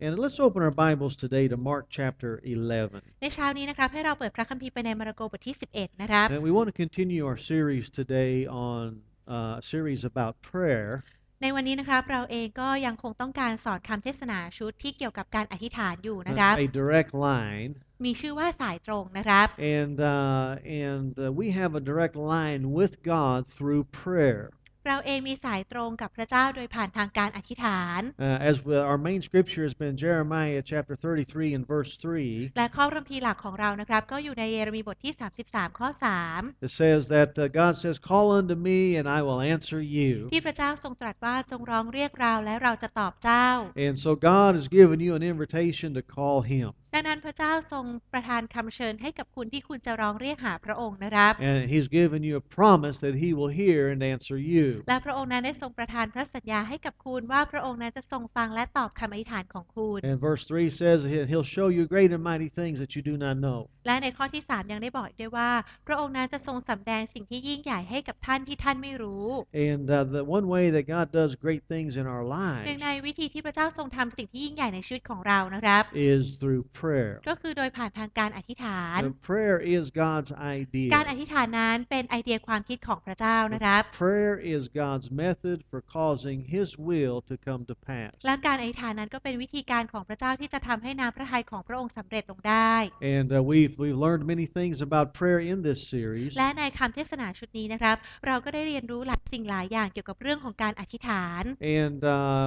And let's open our Bibles today to Mark chapter 11. ในเช้านี้นะครับให้เราเปิดพระคัมภีร์ไปในมาระโกบทที่11นะครับ And we want to continue our series today on a series about prayer. ในวันนี้นะครับเราเองก็ยังคงต้องการสอนคำเทศนาชุดที่เกี่ยวกับการอธิษฐานอยู่นะครับ A direct line. มีชื่อว่าสายตรงนะครับ And we have a direct line with God through prayer. เราเองมีสายตรงกับพระเจ้าโดยผ่านทางการอธิษฐาน Our main scripture has been Jeremiah chapter 33 and verse 3. และข้อพระคัมภีร์หลักของเรานะครับก็อยู่ในเยเรมีบทที่33ข้อ3 It says that God says, "Call unto me, and I will answer you." ที่พระเจ้าทรงตรัสว่าจงร้องเรียกเราและเราจะตอบเจ้า And so God has given you an invitation to call Him. ดังนั้นพระเจ้าทรงประทานคำเชิญให้กับคุณที่คุณจะร้องเรียกหาพระองค์นะครับ And He's given you a promise that He will hear and answer you. และพระองค์นั้นได้ทรงประทานพระสัญญาให้กับคุณว่าพระองค์นั้นจะทรงฟังและตอบคำอธิษฐานของคุณ And verse 3 says He'll show you great and mighty things that you do not know. และในข้อที่3ยังได้บอกด้วยว่าพระองค์นั้นจะทรงสำแดงสิ่งที่ยิ่งใหญ่ให้กับท่านที่ท่านไม่รู้ And the one way that God does great things in our หนึ่ง lives ในวิธีที่พระเจ้าทรงทำสิ่งที่ยิ่งใหญ่ในชีวิตของเรานะครับ is through prayer. ก็คือโดยผ่านทางการอธิษฐาน And prayer is God's การ idea. อธิษฐานนั้นเป็นไอเดียความคิดของพระเจ้านะครับ Prayer is God's method for causing His will to come to pass. และการอธิษฐานนั้นก็เป็นวิธีการของพระเจ้าที่จะทำให้น้ำพระทัยของพระองค์สำเร็จลงได้ And we've learned many things about prayer in this series. และในคำเทศนาชุดนี้นะครับเราก็ได้เรียนรู้หลายสิ่งหลายอย่างเกี่ยวกับเรื่องของการอธิษฐาน And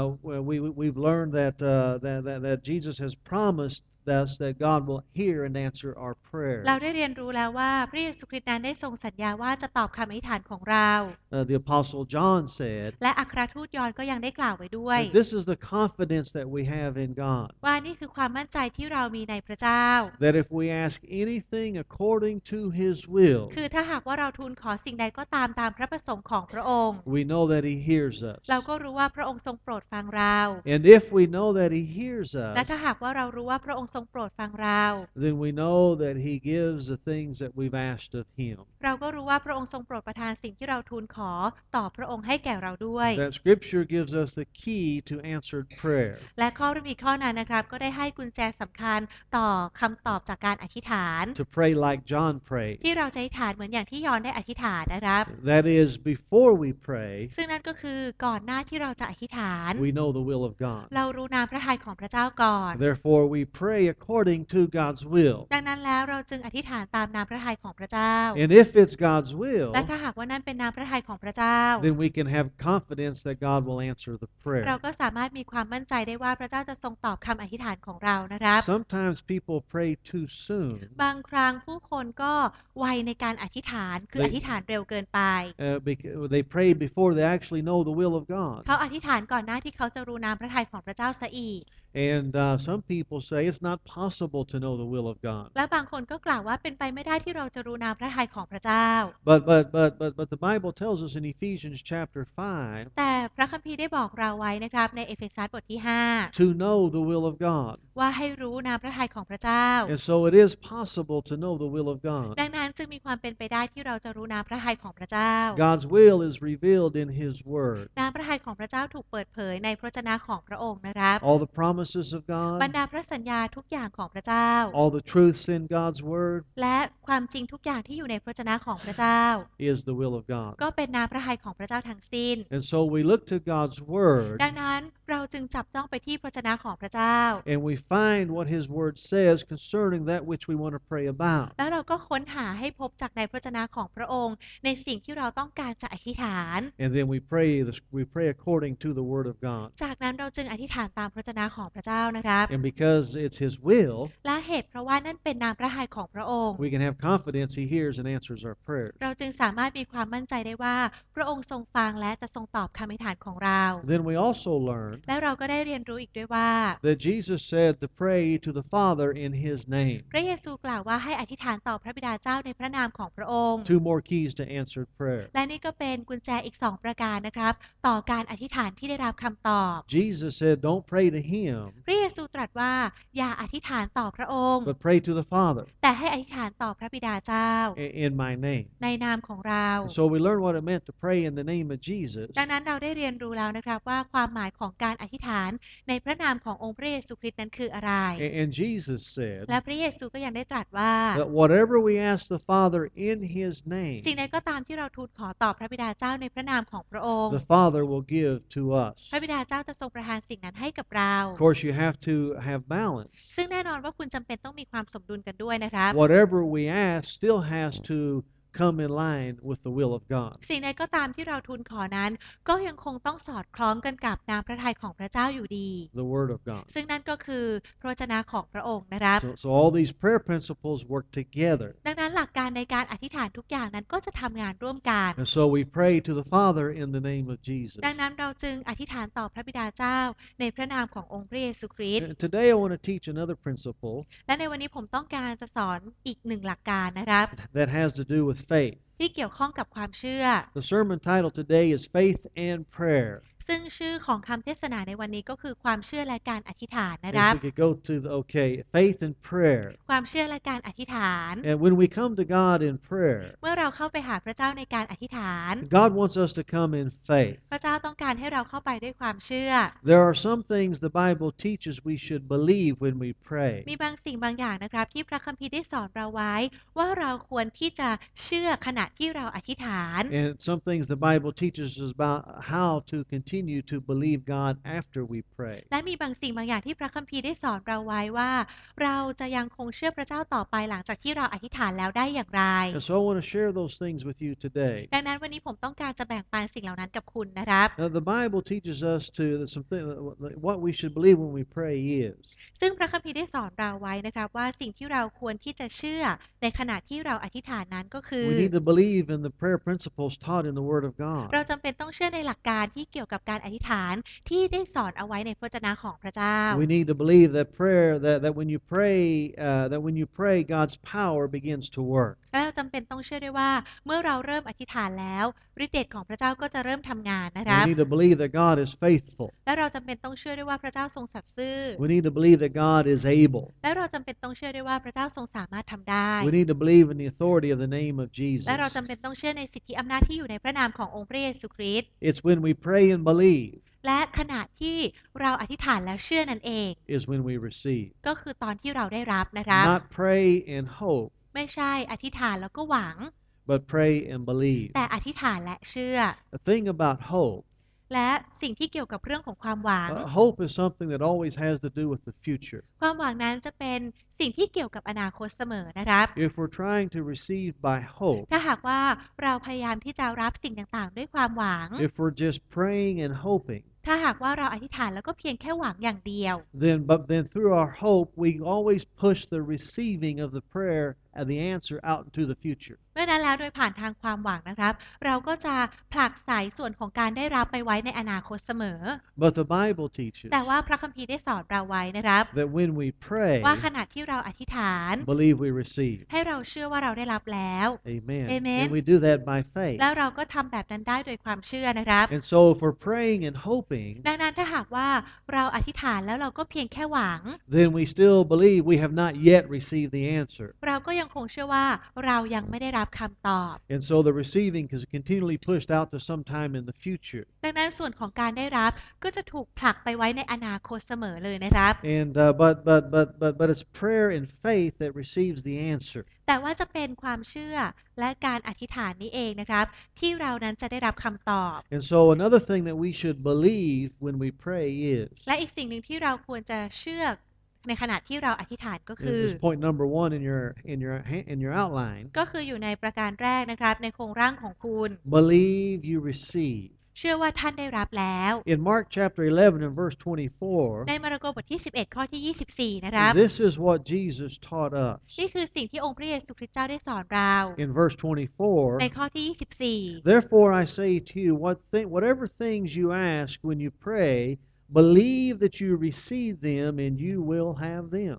we've learned that Jesus has promised us that God will hear and answer our prayers. เราได้เรียนรู้แล้วว่าพระเยซูคริสต์นั้นได้ทรงสัญญาว่าจะตอบคำอธิษฐานของเรา The Apostle John said และอัครทูตยอห์นก็ยังได้กล่าวไว้ด้วย that this is the confidence that we have in God. ว่านี่คือความมั่นใจที่เรามีในพระเจ้า That if we ask anything according to His will, คือถ้าหากว่าเราทูลขอสิ่งใดก็ตามพระประสงค์ของพระองค์ we know that He hears us. เราก็รู้ว่าพระองค์ทรงโปรดฟังเรา And if we know that He hears และ us, ถ้าหากว่าเรารู้ว่าพระองค์ทรงโปรดฟังเรา then we know that He gives the things that we've asked of Him. เราก็รู้ว่าพระองค์ทรงโปรดประทานสิ่งที่เราทูลขอต่อพระองค์ให้แก่เราด้วย That Scripture gives us the key to answered prayer. และข้อพระคัมภีร์ข้อนั้นนะครับก็ได้ให้กุญแจสำคัญต่อคำตอบจากการอธิษฐาน To pray like John prayed. ที่เราจะอธิษฐานเหมือนอย่างที่ยอห์นได้อธิษฐานนะครับ That is, before we pray, ซึ่งนั่นก็คือก่อนหน้าที่เราจะอธิษฐาน we know the will of God. เรารู้น้ำพระทัยของพระเจ้าก่อน Therefore, we pray according to God's will. ดังนั้นแล้วเราจึงอธิษฐานตามน้ำพระทัยของพระเจ้า And if it's God's will, และถ้าหากว่านั่นเป็นน้ำพระทัยของพระเจ้า then we can have confidence that God will answer the เรา prayer. ก็สามารถมีความมั่นใจได้ว่าพระเจ้าจะทรงตอบคำอธิษฐานของเรานะครับ Sometimes people pray too soon. บางครั้งผู้คนก็ไวในการอธิษฐานคืออธิษฐานเร็วเกินไป They pray before they actually know the will of God. เขาอธิษฐานก่อนหน้าที่เขาจะรู้น้ำพระทัยของพระเจ้าซะอีก And some people say it's not possible to know the will of God. และบางคนก็กล่าวว่าเป็นไปไม่ได้ที่เราจะรู้น้ำพระทัยของพระเจ้า But the Bible tells us in Ephesians chapter 5 แต่พระคัมภีร์ได้บอกเราไว้นะครับในเอเฟซัสบทที่ to know the will of God. 5 ว่าให้รู้น้ำพระทัยของพระเจ้า And so it is possible to know the will of God. ดังนั้นจึงมีความเป็นไปได้ที่เราจะรู้น้ำพระทัยของพระเจ้า God's will is revealed in His Word. น้ำพระทัยของพระเจ้าถูกเปิดเผยในพระวจนะของพระองค์นะครับ All the promises of บรร God, ดาพระสัญญาทุกอย่างของพระเจ้า all the truths in God's Word และความจริงทุกอย่างที่อยู่ในพระวจนะของพระเจ้า is the will of God. ก็เป็นน้ำพระทัยของพระเจ้าทั้งสิ้น And so we look to God's Word ดังนั้นเราจึงจับจ้องไปที่พระวจนะของพระเจ้า and we find what His Word says concerning that which we want to pray about. แล้วเราก็ค้นหาให้พบจากในพระวจนะของพระองค์ ในสิ่งที่เราต้องการจะอธิษฐาน And then we pray according to the Word of God. จากนั้นเราจึงอธิษฐานตามพระวจนะของพระเจ้านะครับ And because it's His will, และเหตุเพราะว่านั่นเป็นน้ำพระทัยของพระองค์ we can have confidence He hears and answers our prayers. เราจึงสามารถมีความมั่นใจได้ว่าพระองค์ทรงฟังและจะทรงตอบคำอธิษฐานของเรา Then we also learn และเราก็ได้เรียนรู้อีกด้วยว่า that Jesus said to pray to the Father in His name. พระเยซูกล่าวว่าให้อธิษฐานต่อพระบิดาเจ้าในพระนามของพระองค์ Two more keys to answered prayer. และนี่ก็เป็นกุญแจอีก2ประการนะครับต่อการอธิษฐานที่ได้รับคำตอบ Jesus said, don't pray to Him, พระเยซูตรัสว่าอย่าอธิษฐานต่อพระองค์ but pray to the Father แต่ให้อธิษฐานต่อพระบิดาเจ้า in my name. ในนามของเรา And so we learn what it meant to pray in the name of Jesus. ดังนั้นเราได้เรียนรู้แล้วนะครับว่าความหมายของการอธิษฐานในพระนามขององค์พระเยซูคริสต์นั้นคืออะไร And Jesus และ said พระเยซูก็ยังได้ตรัสว่า that whatever we ask the Father in His สิ่ง name, ใดก็ตามที่เราทูลขอต่อพระบิดาเจ้าในพระนามของพระองค์ the Father will give to us. พระบิดาเจ้าจะทรงประทานสิ่งนั้นให้กับเรา Of course, you have to have balance. ซึ่งแน่นอนว่าคุณจำเป็นต้องมีความสมดุลกันด้วยนะครับ Whatever we ask still has to come in line with the will of God. สิ่งใดก็ตามที่เราทูลขอนั้น ก็ยังคงต้องสอดคล้องกันกับน้ำพระทัยของพระเจ้าอยู่ดี The Word of God. ซึ่งนั่นก็คือพระวจนะของพระองค์นะครับ So all these prayer principles work together. ดังนั้นหลักการในการอธิษฐานทุกอย่างนั้นก็จะทำงานร่วมกัน And so we pray to the Father in the name of Jesus. ดังนั้นเราจึงอธิษฐานต่อพระบิดาเจ้าในพระนามขององค์พระเยซูคริสต์ And today I want to teach another principle และในวันนี้ผมต้องการจะสอนอีกหนึ่งหลักการนะครับ that has to do with faith. ที่เกี่ยวข้องกับความเชื่อ The sermon title today is Faith and Prayer. ซึ่งชื่อของคำเทศนาในวันนี้ก็คือความเชื่อและการอธิษฐานนะ If ครับ we could go to faith and prayer. ความเชื่อและการอธิษฐาน And when we come to God in prayer, เมื่อเราเข้าไปหาพระเจ้าในการอธิษฐาน God wants us to come in faith. พระเจ้าต้องการให้เราเข้าไปด้วยความเชื่อ There are some things the Bible teaches we should believe when we pray. มีบางสิ่งบางอย่างนะครับที่พระคัมภีร์ได้สอนเราไว้ ว่าเราควรที่จะเชื่อขณะที่เราอธิษฐาน And some things the Bible teaches us about how to continue to believe God after we pray. และมีบางสิ่งบางอย่างที่พระคัมภีร์ได้สอนเราไว้ว่า เราจะยังคงเชื่อพระเจ้าต่อไปหลังจากที่เราอธิษฐานแล้วได้อย่างไร And so I want to share those things with you today. ดังนั้นวันนี้ผมต้องการจะแบ่งปันสิ่งเหล่านั้นกับคุณนะครับ Now, the Bible teaches us what we should believe when we pray is ซึ่งพระคัมภีร์ได้สอนเราไว้นะครับว่าสิ่งที่เราควรที่จะเชื่อในขณะที่เราอธิษฐานนั้นก็คือ we need to believe in the prayer principles taught in the Word of God. เราจำเป็นต้องเชื่อในหลักการที่เกี่ยวกับการอธิษฐานที่ได้สอนเอาไว้ในพระวจนะของพระเจ้า We need to believe that prayer that when you pray, God's power begins to work. และเราจำเป็นต้องเชื่อด้วยว่าเมื่อเราเริ่มอธิษฐานแล้วฤทธิ์เดชของพระเจ้าก็จะเริ่มทำงานนะครับ We need to believe that God is faithful. และเราจำเป็นต้องเชื่อด้วยว่าพระเจ้าทรงสัตย์ซื่อ We need to believe that God is able. และเราจำเป็นต้องเชื่อด้วยว่าพระเจ้าทรงสามารถทำได้ We need to believe in the authority of the name of Jesus. และเราจำเป็นต้องเชื่อในสิทธิอำนาจที่อยู่ในพระนามขององค์พระเยซูคริสต์ It's when we pray and believe และขณะที่เราอธิษฐานแล้วเชื่อนั่นเอง is when we receive. ก็คือตอนที่เราได้รับนะครับ Not pray and hope, ไม่ใช่อธิษฐานแล้วก็หวัง but pray and believe. แต่อธิษฐานและเชื่อ The thing about hope, และสิ่งที่เกี่ยวกับเรื่องของความหวัง hope is something that always has to do with the future. ความหวังนั้นจะเป็นสิ่งที่เกี่ยวกับอนาคตเสมอนะครับ If we're trying to receive by hope, ถ้าหากว่าเราพยายามที่จะรับสิ่งต่างๆ ด้วยความหวัง if we're just praying and hoping, ถ้าหากว่าเราอธิษฐานแล้วก็เพียงแค่หวังอย่างเดียว then through our hope, we always push the receiving of the prayer and the answer out into the future. เมื่อนั้นแล้วโดยผ่านทางความหวังนะครับ เราก็จะผลักไสส่วนของการได้รับไปไว้ในอนาคตเสมอ But the Bible teaches แต่ว่าพระคัมภีร์ได้สอนเราไว้นะครับ that when we pray, ว่าขณะที่เราอธิษฐาน believe we receive. ให้เราเชื่อว่าเราได้รับแล้ว Amen. Amen. And we do that by faith. แล้วเราก็ทำแบบนั้นได้โดยความเชื่อนะครับ And so if we're praying and hoping, ดังนั้นถ้าหากว่าเราอธิษฐานแล้วเราก็เพียงแค่หวัง then we still believe we have not yet received the answer. เราก็ยังคงเชื่อว่าเรายังไม่ได้รับคำตอบ And so the receiving is continually pushed out to some time in the future. ดังนั้นส่วนของการได้รับก็จะถูกผลักไปไว้ในอนาคตเสมอเลยนะครับ And but it's prayer and faith that receives the answer. แต่ว่าจะเป็นความเชื่อและการอธิษฐานนี้เองนะครับ ที่เรานั้นจะได้รับคำตอบ And so another thing that we should believe when we pray is และอีกสิ่งหนึ่งที่เราควรจะเชื่อในขณะที่เราอธิษฐานก็คือ is point number 1 in your outline. ก็คืออยู่ในประการแรกนะครับในโครงร่างของคุณ Believe you receive. เชื่อว่าท่านได้รับแล้ว In Mark chapter 11 and verse ใน 24, มาระโกบทที่ 11 ข้อที่ 24 นะครับ this is what Jesus taught us. นี่คือสิ่งที่องค์พระเยซูคริสต์เจ้าได้สอนเรา In verse ใน 24, ข้อที่ 24 therefore I say to you, whatever things you ask when you pray, believe that you receive them and you will have them.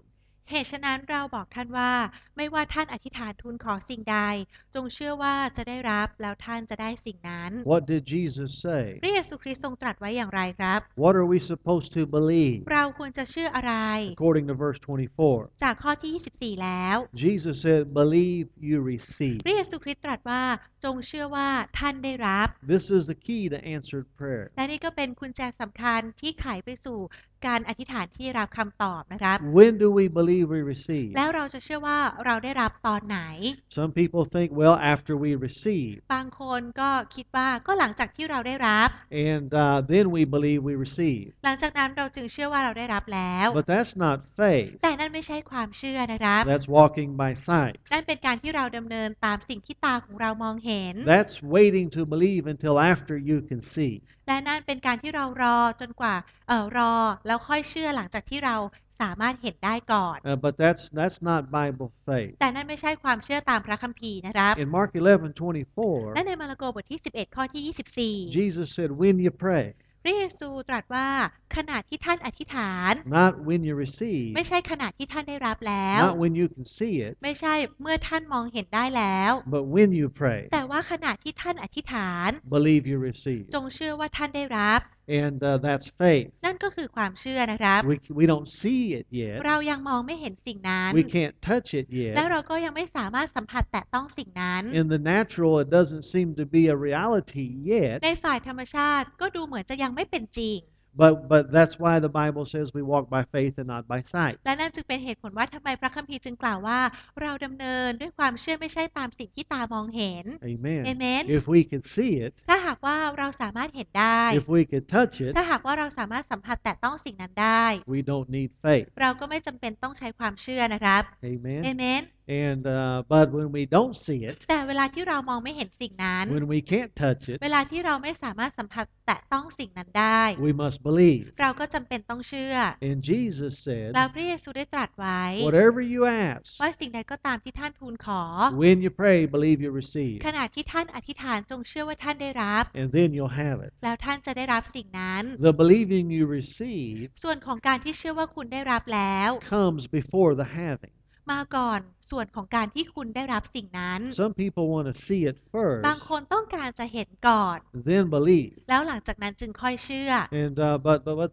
เหตุฉะนั้นเราบอกท่านว่าไม่ว่าท่านอธิษฐานทูลขอสิ่งใดจงเชื่อว่าจะได้รับแล้วท่านจะได้สิ่งนั้น What did Jesus พ say? ระเยซูคริสต์ทรงตรัสไว้อย่างไรครับ What are we supposed to believe? เราควรจะเชื่ออะไร According to verse 24. จากข้อที่ 24 แล้ว Jesus said, believe you receive. พระเยซูคริสต์ตรัสว่าจงเชื่อว่าท่านได้รับ This is the key to answered prayer. และนี่ก็เป็นกุญแจสำคัญที่ไขไปสู่การอธิษฐานที่รับคำตอบนะครับ When do we believe we receive? แล้วเราจะเชื่อว่าเราได้รับตอนไหน Some people think, well, after we receive. บางคนก็คิดว่าก็หลังจากที่เราได้รับ And then we believe we receive. หลังจากนั้นเราจึงเชื่อว่าเราได้รับแล้ว But that's not faith. แต่นั่นไม่ใช่ความเชื่อนะครับ That's walking by sight. นั่นเป็นการที่เราดำเนินตามสิ่งที่ตาของเรามองเห็น That's waiting to believe until after you can see. และนั่นเป็นการที่เรารอจนกว่ารอแล้วค่อยเชื่อหลังจากที่เราสามารถเห็นได้ก่อน But that's not Bible faith. แต่นั่นไม่ใช่ความเชื่อตามพระคัมภีร์นะครับ In Mark 11:24, และในมาระโกบทที่ 11 ข้อที่ 24 Jesus said, when you pray, พระเยซูตรัสว่าขณะที่ท่านอธิษฐาน not when you receive, ไม่ใช่ขณะที่ท่านได้รับแล้ว not when you can see it, ไม่ใช่เมื่อท่านมองเห็นได้แล้ว but when you pray, แต่ว่าขณะที่ท่านอธิษฐาน believe you receive. จงเชื่อว่าท่านได้รับ And that's faith. นั่นก็คือความเชื่อนะครับ We don't see it yet. เรายังมองไม่เห็นสิ่งนั้น We can't touch it และ yet. เราก็ยังไม่สามารถสัมผัสแตะต้องสิ่งนั้น In the natural, it doesn't seem to be a reality yet. ในฝ่ายธรรมชาติก็ดูเหมือนจะยังไม่เป็นจริง But that's why the Bible says we walk by faith and not by sight. และนั่นจึงเป็นเหตุผลว่าทำไมพระคัมภีร์จึงกล่าวว่าเราดำเนินด้วยความเชื่อไม่ใช่ตามสิ่งที่ตามองเห็น Amen. Amen. If we could see it, ถ้าหากว่าเราสามารถเห็นได้ if we could touch it, ถ้าหากว่าเราสามารถสัมผัสแตะต้องสิ่งนั้นได้ we don't need faith. เราก็ไม่จำเป็นต้องใช้ความเชื่อนะครับ Amen. Amen. And but when we don't see it, แต่เวลาที่เรามองไม่เห็นสิ่งนั้น when we can't touch it, เวลาที่เราไม่สามารถสัมผัสแตะต้องสิ่งนั้นได้ we must believe. เราก็จำเป็นต้องเชื่อ And Jesus said, แล้วพระเยซูได้ตรัสไว้ whatever you ask, ว่าสิ่งใดก็ตามที่ท่านทูลขอ when you pray, believe you receive. ขณะที่ท่านอธิษฐานจงเชื่อว่าท่านได้รับ And then you'll have it. แล้วท่านจะได้รับสิ่งนั้น The believing you receive ส่วนของการที่เชื่อว่าคุณได้รับแล้ว comes before the having. มาก่อนส่วนของการที่คุณได้รับสิ่งนั้น Some people want to see it บาง first, คนต้องการจะเห็นก่อน then believe. แล้วหลังจากนั้นจึงค่อยเชื่อ And but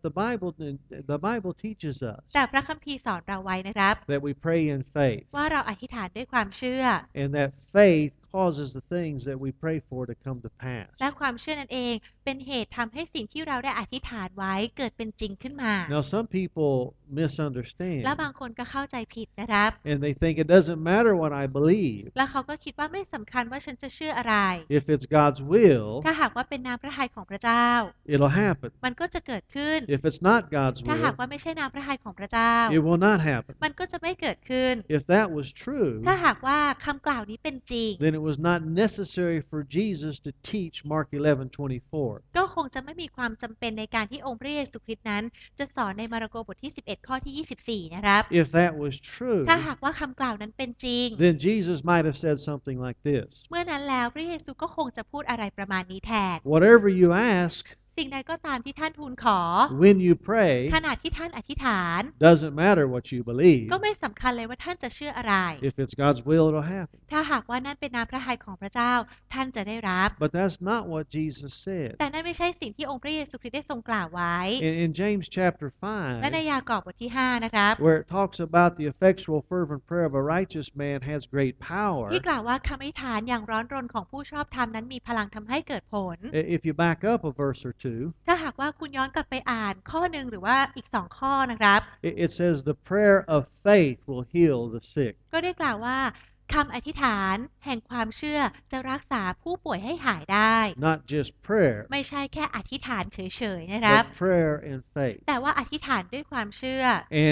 the Bible teaches us แต่พระคัมภีร์สอนเราไว้นะครับ that we pray in faith, ว่าเราอธิษฐานด้วยความเชื่อ and that faith causes the things that we pray for to come to pass. และความเชื่อนั่นเองเป็นเหตุทำให้สิ่งที่เราได้อธิษฐานไว้เกิดเป็นจริงขึ้นมา Now, some people และ misunderstand, บางคนก็เข้าใจผิดนะครับ and they think it doesn't matter what I believe. แล้วเขาก็คิดว่าไม่สำคัญว่าฉันจะเชื่ออะไร If it's God's will, ถ้าหากว่าเป็นน้ำพระทัยของพระเจ้า it'll happen. มันก็จะเกิดขึ้น If it's not God's ถ้าหาก will, ว่าไม่ใช่น้ำพระทัยของพระเจ้า it will not happen. มันก็จะไม่เกิดขึ้น If that was true, ถ้าหากว่าคำกล่าวนี้เป็นจริง then it was not necessary for Jesus to teach Mark 11:24. ก็คงจะไม่มีความจำเป็นในการที่องค์พระเยซูคริสต์นั้น จะสอนในมาระโกบทที่ 11 ข้อที่ 24 นะครับ If that was true, ถ้าหากว่าคำกล่าวนั้นเป็นจริง then Jesus might have said something like this: เมื่อนั้นแล้วพระเยซูก็คงจะพูดอะไรประมาณนี้แทน whatever you ask สิ่งใดก็ตามที่ท่านทูลขอ when you pray ขณะที่ท่านอธิษฐาน doesn't matter what you believe. ก็ไม่สำคัญเลยว่าท่านจะเชื่ออะไร If it's God's will, it'll happen. ถ้าหากว่านั่นเป็นน้ำพระทัยของพระเจ้า ท่านจะได้รับ But that's not what Jesus said. แต่นั่นไม่ใช่สิ่งที่องค์พระเยซูคริสต์ได้ทรงกล่าวไว้ In James chapter และใน 5, ยากอบบทที่ 5 นะครับ where it talks about the effectual fervent prayer of a righteous man has great power, ที่กล่าวว่าคำอธิษฐานอย่างร้อนรนของผู้ชอบธรรมนั้นมีพลังทำให้เกิดผล if you back up a verse or two, ถ้าหากว่าคุณย้อนกลับไปอ่านข้อหนึ่งหรือว่าอีก2ข้อนะครับ it says the prayer of faith will heal the sick. ก็ได้กล่าวว่าคำอธิษฐานแห่งความเชื่อจะรักษาผู้ป่วยให้หายได้ Not just prayer, ไม่ใช่แค่อธิษฐานเฉยๆนะครับ but prayer and faith. แต่ว่าอธิษฐานด้วยความเชื่อ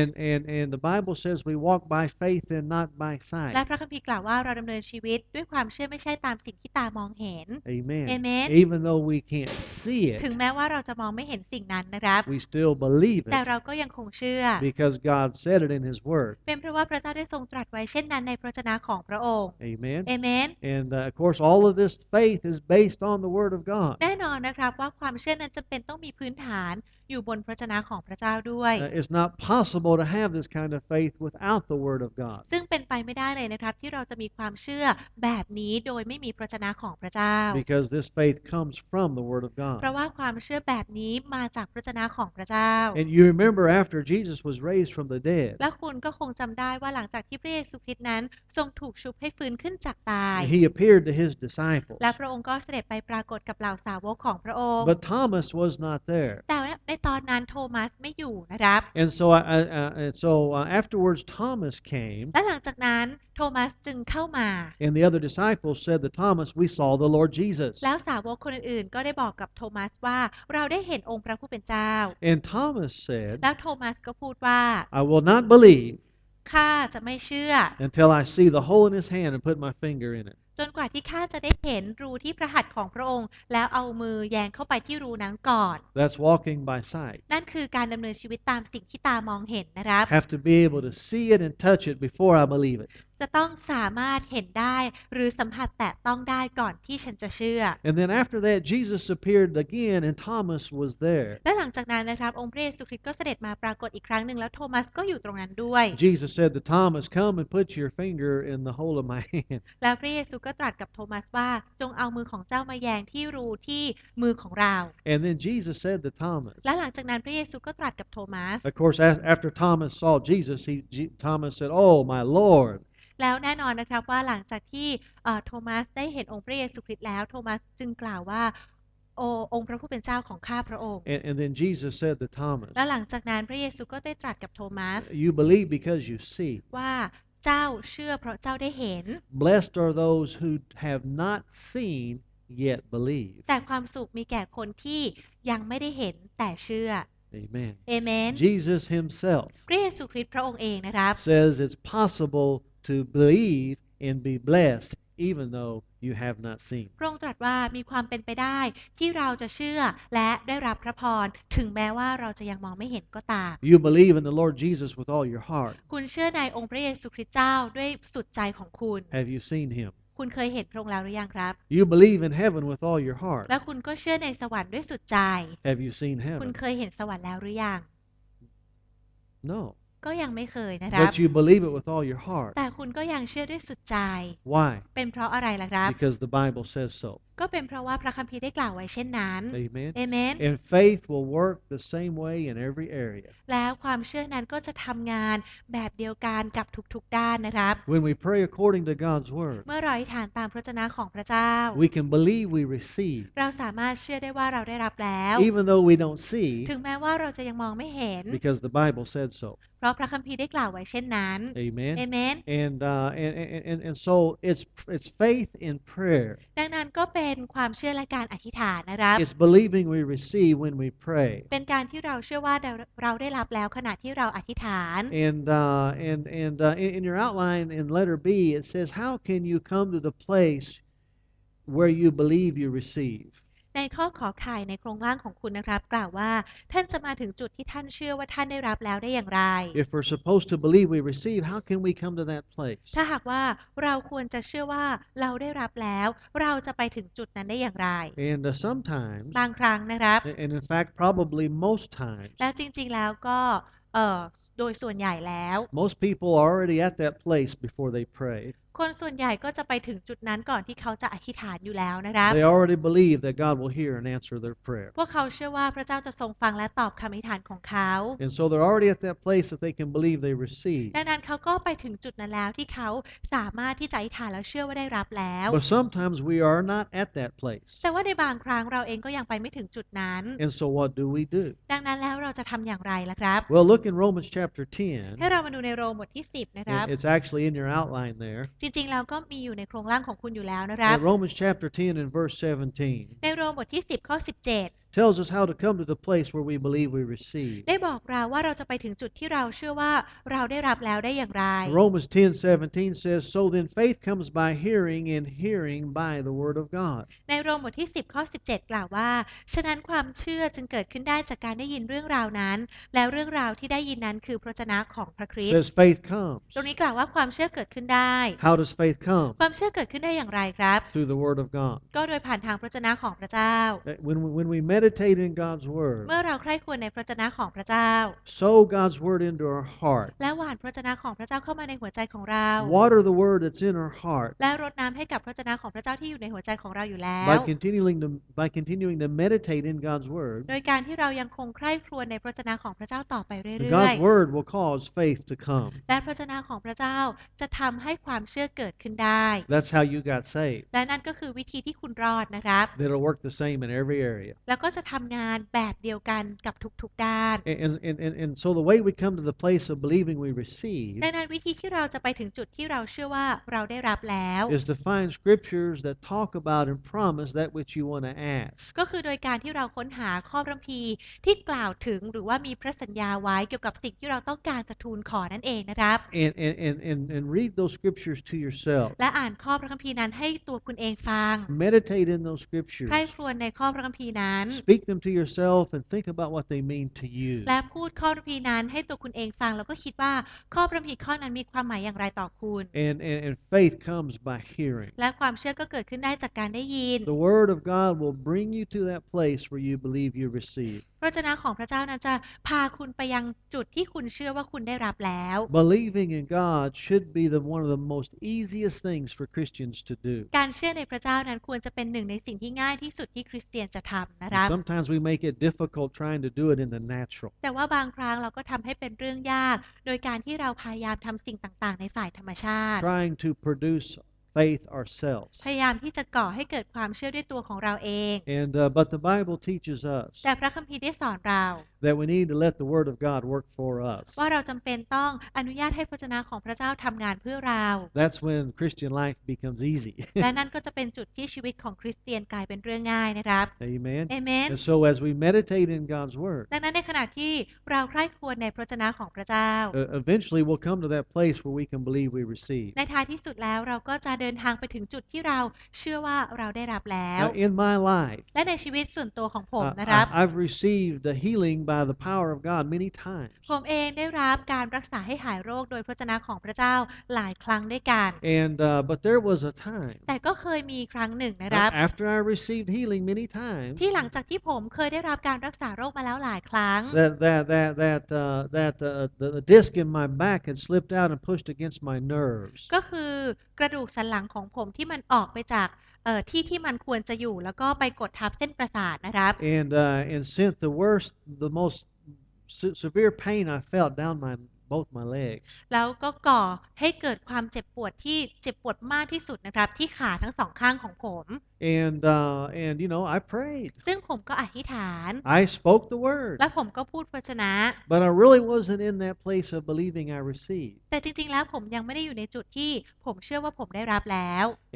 And the Bible says we walk by faith and not by และ sight. พระคัมภีร์กล่าวว่าเราดำเนินชีวิตด้วยความเชื่อไม่ใช่ตามสิ่งที่ตามองเห็น Amen. Amen. Even though we can't see ถึง it, แม้ว่าเราจะมองไม่เห็นสิ่งนั้นนะครับ we still believe แต่ it เราก็ยังคงเชื่อ because God said it in His Word. เป็นเพราะว่าพระเจ้าได้ทรงตรัสไว้เช่นนั้นในพระวจนะของพระองค์ Amen. เอเมน And of course, all of this faith is based on the Word of God. แน่นอนนะครับว่าความเชื่อนั้นจำเป็นต้องมีพื้นฐานอยู่บนพระวจนะของพระเจ้าด้วย It's not possible to have this kind of faith without the Word of God. ซึ่งเป็นไปไม่ได้เลยนะครับที่เราจะมีความเชื่อแบบนี้โดยไม่มีพระวจนะของพระเจ้า Because this faith comes from the Word of เพราะ God. ว่าความเชื่อแบบนี้มาจากพระวจนะของพระเจ้า And you remember after Jesus was raised from the dead, และคุณก็คงจำได้ว่าหลังจากที่พระเยซูคริสต์นั้นทรงถูกชุบให้ฟื้นขึ้นจากตาย he appeared to his disciples. และพระองค์ก็เสด็จไปปรากฏกับเหล่าสาวกของพระองค์ But Thomas was not there. แต่ในตอนนั้นโทมัสไม่อยู่นะครับ And so afterwards Thomas came, และหลังจากนั้นโทมัสจึงเข้ามา and the other disciples said to Thomas, "We saw the Lord Jesus." แล้วสาวกคนอื่นๆก็ได้บอกกับโทมัสว่าเราได้เห็นองค์พระผู้เป็นเจ้า And Thomas said, แล้วโทมัสก็พูดว่า "I will not believe ข้าจะไม่เชื่อ until I see the hole in his hand and put my finger in it." จนกว่าที่ข้าจะได้เห็นรูที่พระหัตถ์ของพระองค์ แล้วเอามือแยงเข้าไปที่รูนั้นก่อน That's walking by sight. นั่นคือการดำเนินชีวิตตามสิ่งที่ตามองเห็นนะครับ Have to be able to see it and touch it before I believe it. จะต้องสามารถเห็นได้หรือสัมผัสแตะต้องได้ก่อนที่ฉันจะเชื่อ And then after that, Jesus appeared again, and Thomas was there. และหลังจากนั้นนะครับองค์พระเยซูคริสต์ก็เสด็จมาปรากฏอีกครั้งหนึ่งแล้วโทมัสก็อยู่ตรงนั้นด้วย Jesus said to Thomas, "Come and put your finger in the hole of my hand." แล้วพระเยซูก็ตรัสกับโทมัสว่าจงเอามือของเจ้ามาแยงที่รูที่มือของเรา And then Jesus said to Thomas, และหลังจากนั้นพระเยซูก็ตรัสกับโทมัส of course, after Thomas saw Jesus, Thomas said, "Oh, my Lord." แล้วแน่นอนนะครับว่าหลังจากที่โทมัสได้เห็นองค์พระเยซูคริสต์แล้วโทมัสจึงกล่าวว่าโอ้องค์พระผู้เป็นเจ้าของข้าพระองค์ And then Jesus said to Thomas, และหลังจากนั้นพระเยซูก็ได้ตรัสกับโทมัส "You believe because you see. ว่าเจ้าเชื่อเพราะเจ้าได้เห็น Blessed are those who have not seen yet believe." แต่ความสุขมีแก่คนที่ยังไม่ได้เห็นแต่เชื่อ Amen. เอเมน Jesus himself พระเยซูคริสต์พระองค์เองนะครับ says it's possible to believe and be blessed even though you have not seen. พระองค์ตรัสว่ามีความเป็นไปได้ที่เราจะเชื่อและได้รับพระพรถึงแม้ว่าเราจะยังมองไม่เห็นก็ตาม You believe in the Lord Jesus with all your heart. คุณเชื่อในองค์พระเยซูคริสต์เจ้าด้วยสุดใจของคุณ Have you seen him? คุณเคยเห็นพระองค์แล้วหรือยังครับ You believe in heaven with all your heart. และคุณก็เชื่อในสวรรค์ด้วยสุดใจ Have you seen คุณ heaven? เคยเห็นสวรรค์แล้วหรือยัง No. ก็ยังไม่เคยนะครับ But you believe it with all your heart. แต่คุณก็ยังเชื่อด้วยสุดใจ Why? เป็นเพราะอะไรล่ะครับ Because the Bible says so. ก็เป็นเพราะว่าพระคัมภีร์ได้กล่าวไว้เช่นนั้น Amen. เอเมน And faith will work the same way in every area. แล้วความเชื่อนั้นก็จะทำงานแบบเดียวกันกับทุกๆด้านนะครับ When we pray according to God's word, เมื่อเราอธิษฐานตามพระวจนะของพระเจ้า we can believe we receive, เราสามารถเชื่อได้ว่าเราได้รับแล้ว even though we don't see, ถึงแม้ว่าเราจะยังมองไม่เห็น because the Bible said so. เพราะพระคัมภีร์ได้กล่าวไว้เช่นนั้น Amen. เอเมน And so it's faith in prayer. ดังนั้นก็เป็นความเชื่อและการอธิษฐานนะครับ It's believing we receive when we pray. เป็นการที่เราเชื่อว่าเราได้รับแล้วขณะที่เราอธิษฐาน And in your outline in letter B, it says, "How can you come to the place where you believe you receive?" ในข้อขอไข่ในโครงร่างของคุณนะครับ กล่าวว่าท่านจะมาถึงจุดที่ท่านเชื่อว่าท่านได้รับแล้วได้อย่างไร If we're supposed to believe we receive, how can we come to that place? ถ้าหากว่าเราควรจะเชื่อว่าเราได้รับแล้ว เราจะไปถึงจุดนั้นได้อย่างไร And sometimes, บางครั้งนะครับ and in fact, probably most times, แล้วจริงๆแล้วก็โดยส่วนใหญ่แล้ว most people are already at that place before they pray. คนส่วนใหญ่ก็จะไปถึงจุดนั้นก่อนที่เขาจะอธิษฐานอยู่แล้วนะครับ They already believe that God will hear and answer their prayer. พวกเขาเชื่อว่าพระเจ้าจะทรงฟังและตอบคำอธิษฐานของเขา And so they're already at that place that they can believe they receive. ดังนั้นเขาก็ไปถึงจุดนั้นแล้วที่เขาสามารถที่จะอธิษฐานแล้วเชื่อว่าได้รับแล้ว But sometimes we are not at that place. แต่ว่าในบางครั้งเราเองก็ยังไปไม่ถึงจุดนั้น And so what do we do? ดังนั้นแล้วเราจะทำอย่างไรล่ะครับ Well, look in Romans chapter ให้ 10. เรามาดูในโรมบทที่ 10 นะครับ It's actually in your outline there. จริงๆแล้วก็มีอยู่ในโครงร่างของคุณอยู่แล้วนะครับ In Romans chapter 10 and verse 17. ในโรมบทที่ 10 ข้อ 17 tells us how to come to the place where we believe we receive. ได้บอกเราว่าเราจะไปถึงจุดที่เราเชื่อว่าเราได้รับแล้วได้อย่างไร Romans 10:17 says, "So then faith comes by hearing, and hearing by the word of God." ในโรมบทที่ 10 ข้อ 17 กล่าวว่าฉะนั้นความเชื่อจึงเกิดขึ้นได้จากการได้ยินเรื่องราวนั้น แล้วเรื่องราวที่ได้ยินนั้นคือพระวจนะของพระคริสต์ Says faith comes. ตรงนี้กล่าวว่าความเชื่อเกิดขึ้นได้ How does faith come? ความเชื่อเกิดขึ้นได้อย่างไรครับ Through the word of God. ก็โดยผ่านทางพระวจนะของพระเจ้า When we meditate meditate in God's Word, เมื่อเราใคร่ครวญในพระวจนะของพระเจ้า sow God's Word into our heart, และหว่านพระวจนะของพระเจ้าเข้ามาในหัวใจของเรา water the Word that's in our heart และรดน้ำให้กับพระวจนะของพระเจ้าที่อยู่ในหัวใจของเราอยู่แล้ว by continuing to meditate in God's Word. โดยการที่เรายังคงใคร่ครวญในพระวจนะของพระเจ้าต่อไป And เรื่อย God's Word will cause faith to come. ๆ และพระวจนะของพระเจ้าจะทำให้ความเชื่อเกิดขึ้นได้ That's how you got saved. และนั่นก็คือวิธีที่คุณรอดนะครับ It'll work the same in every area. แล้วก็จะทำงานแบบเดียวกันกับทุกๆด้าน And so the way we come to the place of believing we receive ดังนั้นวิธีที่เราจะไปถึงจุดที่เราเชื่อว่าเราได้รับแล้ว is to find scriptures that talk about and promise that which you want to ask. ก็คือโดยการที่เราค้นหาข้อพระคัมภีร์ที่กล่าวถึงหรือว่ามีพระสัญญาไว้เกี่ยวกับสิ่งที่เราต้องการจะทูลขอนั่นเองนะครับ And read those scriptures to yourself. และอ่านข้อพระคัมภีร์นั้นให้ตัวคุณเองฟัง Meditate in those scriptures. ใคร่ครวญในข้อพระคัมภีร์นั้น Speak them to yourself and think about what they mean to you. และพูดข้อพระคัมภีร์นั้นให้ตัวคุณเองฟังแล้วก็คิดว่าข้อพระคัมภีร์ข้อนั้นมีความหมายอย่างไรต่อคุณ And faith comes by hearing. และความเชื่อก็เกิดขึ้นได้จากการได้ยิน The Word of God will bring you to that place where you believe you receive. พระวจนะของพระเจ้านั้นจะพาคุณไปยังจุดที่คุณเชื่อว่าคุณได้รับแล้ว Believing in God should be one of the most easiest things for Christians to do. การเชื่อในพระเจ้านั้นควรจะเป็นหนึ่งในสิ่งที่ง่ายที่สุดที่คริสเตียนจะทำนะครับ Sometimes we make it difficult trying to do it in the natural. แต่ว่าบางครั้งเราก็ทำให้เป็นเรื่องยาก โดยการที่เราพยายามทำสิ่งต่างๆในฝ่ายธรรมชาติ Trying to produce faith ourselves. พยายามที่จะก่อให้เกิดความเชื่อด้วยตัวของเราเอง But the Bible teaches us แต่พระคัมภีร์ได้สอนเรา that we need to let the Word of God work for us. ว่าเราจำเป็นต้องอนุญาตให้พระวจนะของพระเจ้าทำงานเพื่อเรา That's when Christian life becomes easy. และนั่นก็จะเป็นจุดที่ชีวิตของคริสเตียนกลายเป็นเรื่องง่ายนะครับ Amen. เอเมน And so as we meditate in God's Word, ดังนั้นในขณะที่เราใคร่ครวญในพระวจนะของพระเจ้า eventually we'll come to that place where we can believe we receive. ในท้ายที่สุดแล้วเราก็จะเดินทางไปถึงจุดที่เราเชื่อว่าเราได้รับแล้ว In my life, และในชีวิตส่วนตัวของผมนะครับ I've received a healing by the power of God many times. ผมเองได้รับการรักษาให้หายโรคโดยพระวจนะของพระเจ้าหลายครั้งด้วยกัน But there was a time แต่ก็เคยมีครั้งหนึ่งนะครับ after I received healing many times ที่หลังจากที่ผมเคยได้รับการรักษาโรคมาแล้วหลายครั้ง that the disc in my back had slipped out and pushed against my nerves. ก็คือกระดูกสันหลังของผมที่มันออกไปจากที่ที่มันควรจะอยู่แล้วก็ไปกดทับเส้นประสาทนะครับ And sent the most severe pain I felt down both my legs. แล้วก็ก่อให้เกิดความเจ็บปวดที่เจ็บปวดมากที่สุดนะครับที่ขาทั้งสองข้างของผม And I prayed. ซึ่งผมก็อธิษฐาน I spoke the word. และผมก็พูดพระวจนะ But I really wasn't in that place of believing I received. แต่จริงๆแล้วผมยังไม่ได้อยู่ในจุดที่ผมเชื่อว่าผมได้รับแล้ว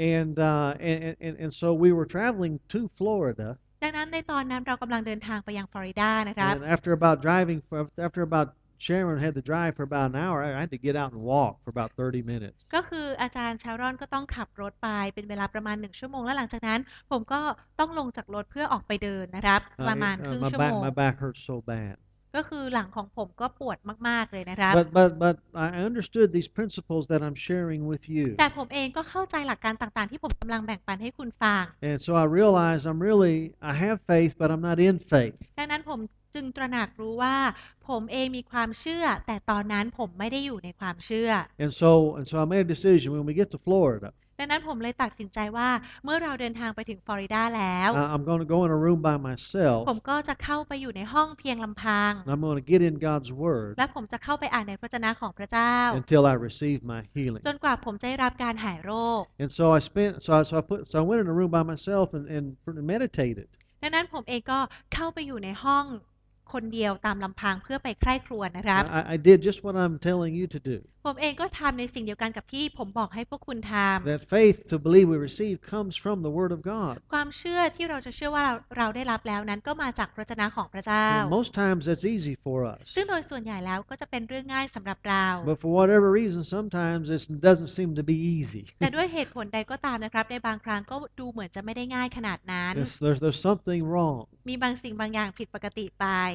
And so we were traveling to Florida. ดังนั้นในตอนนั้นเรากำลังเดินทางไปยังฟลอริดานะครับ And after about Sharon had to drive for about an hour, I had to get out and walk for about 30 minutes. ก็คืออาจารย์ชารอนก็ต้องขับรถไปเป็นเวลาประมาณ1ชั่วโมงแล้วหลังจากนั้นผมก็ต้องลงจากรถเพื่อออกไปเดินนะครับประมาณครึ่งชั่วโมง My back hurt so bad. ก็คือหลังของผมก็ปวดมากๆเลยนะครับ But I understood these principles that I'm sharing with you. แต่ผมเองก็เข้าใจหลักการต่างๆที่ผมกำลังแบ่งปันให้คุณฟัง And so I realized I have faith, but I'm not in faith. ดังนั้นผมจึงตระหนักรู้ว่าผมเองมีความเชื่อแต่ตอนนั้นผมไม่ได้อยู่ในความเชื่อ And so I made a decision when we get to Florida. ดังนั้นผมเลยตัดสินใจว่าเมื่อเราเดินทางไปถึงฟลอริดาแล้ว I'm going to go in a room by myself. ผมก็จะเข้าไปอยู่ในห้องเพียงลำพัง I'm going to get in God's Word และผมจะเข้าไปอ่านในพระวจนะของพระเจ้า until I receive my healing. จนกว่าผมจะได้รับการหายโรค And so I went in a room by myself and meditated. ดังนั้นผมเองก็เข้าไปอยู่ในห้องคนเดียวตามลำพังเพื่อไปใคร่ครวญนะครับ I did just what I'm telling you to do. ผมเองก็ทำในสิ่งเดียวกันกับที่ผมบอกให้พวกคุณทำ That faith to believe we receive comes from the Word of God. ความเชื่อที่เราจะเชื่อว่าเราได้รับแล้วนั้นก็มาจากพระวจนะของพระเจ้า And most times that's easy for us. ซึ่งโดยส่วนใหญ่แล้วก็จะเป็นเรื่องง่ายสำหรับเรา But for whatever reason, sometimes it doesn't seem to be easy. แต่ด้วยเหตุผลใดก็ตามนะครับในบางครั้งก็ดูเหมือนจะไม่ได้ง่ายขนาดนั้น There's something wrong. มีบางสิ่งบางอย่างผิดปกติไป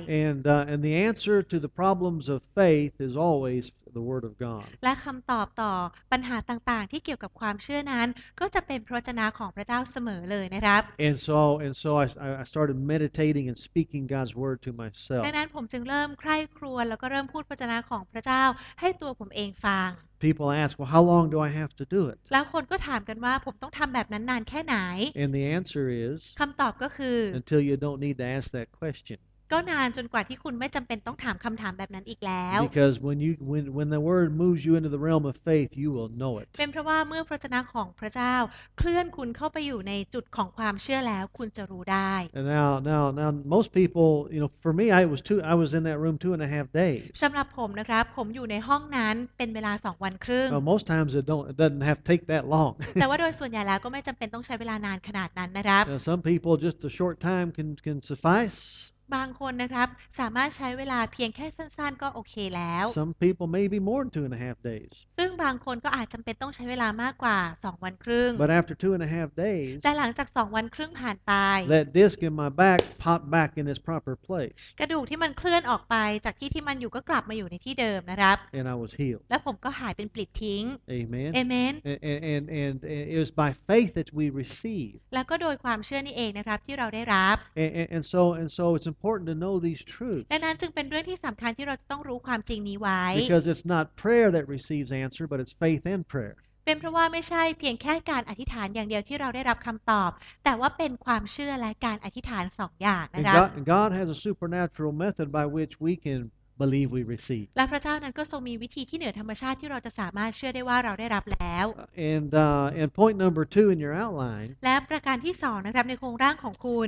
And the answer to the problems of faith is always the Word of God. และคำตอบต่อปัญหาต่างๆที่เกี่ยวกับความเชื่อนั้นก็จะเป็นพระวจนะของพระเจ้าเสมอเลยนะครับ And so I started meditating and speaking God's Word to ดั myself. งนั้นผมจึงเริ่มใคร่ครวญแล้วก็เริ่มพูดพระวจนะของพระเจ้าให้ตัวผมเองฟัง People ask, well, how long do I have to do it? แล้วคนก็ถามกันว่าผมต้องทำแบบนั้นนานแค่ไหน And the answer is คำตอบก็คือ until you don't need to ask that question. ก็นานจนกว่าที่คุณไม่จำเป็นต้องถามคำถามแบบนั้นอีกแล้ว Because when the Word moves you into the realm of faith, you will know it. เป็นเพราะว่าเมื่อพระวจนะของพระเจ้าเคลื่อนคุณเข้าไปอยู่ในจุดของความเชื่อแล้วคุณจะรู้ได้ And now, most people, for me, I was in that room 2.5 days. สำหรับผมนะครับผมอยู่ในห้องนั้นเป็นเวลา2 วันครึ่ง Most times it doesn't have to take that long. แต่ว่าโดยส่วนใหญ่แล้วก็ไม่จำเป็นต้องใช้เวลานานขนาดนั้นนะครับ Some people, just a short time can suffice. บางคนนะครับสามารถใช้เวลาเพียงแค่สั้นๆก็โอเคแล้ว Some people maybe more than 2.5 days. ซึ่งบางคนก็อาจจำเป็นต้องใช้เวลามากกว่า2 วันครึ่ง But after 2.5 days, แต่หลังจาก2 วันครึ่งผ่านไป that disc in my back popped back in its proper place, กระดูกที่มันเคลื่อนออกไปจากที่มันอยู่ก็กลับมาอยู่ในที่เดิมนะครับ and I was healed. แล้วผมก็หายเป็นปลิดทิ้ง Amen. เอเมน And it was by faith that we receive. แล้วก็โดยความเชื่อนี่เองนะครับที่เราได้รับ And so it's important to know these truths. ดังนั้นจึงเป็นเรื่องที่สำคัญที่เราจะต้องรู้ความจริงนี้ไว้ Because it's not prayer that receives answer, but it's faith and prayer. เป็นเพราะว่าไม่ใช่เพียงแค่การอธิษฐานอย่างเดียวที่เราได้รับคำตอบ แต่ว่าเป็นความเชื่อและการอธิษฐาน2 อย่างนะ And ครับ God has a supernatural method by which we can believe we receive. และพระเจ้านั้นก็ทรงมีวิธีที่เหนือธรรมชาติที่เราจะสามารถเชื่อได้ว่าเราได้รับแล้ว And point number 2 in your outline. และประการที่2นะครับในโครงร่างของคุณ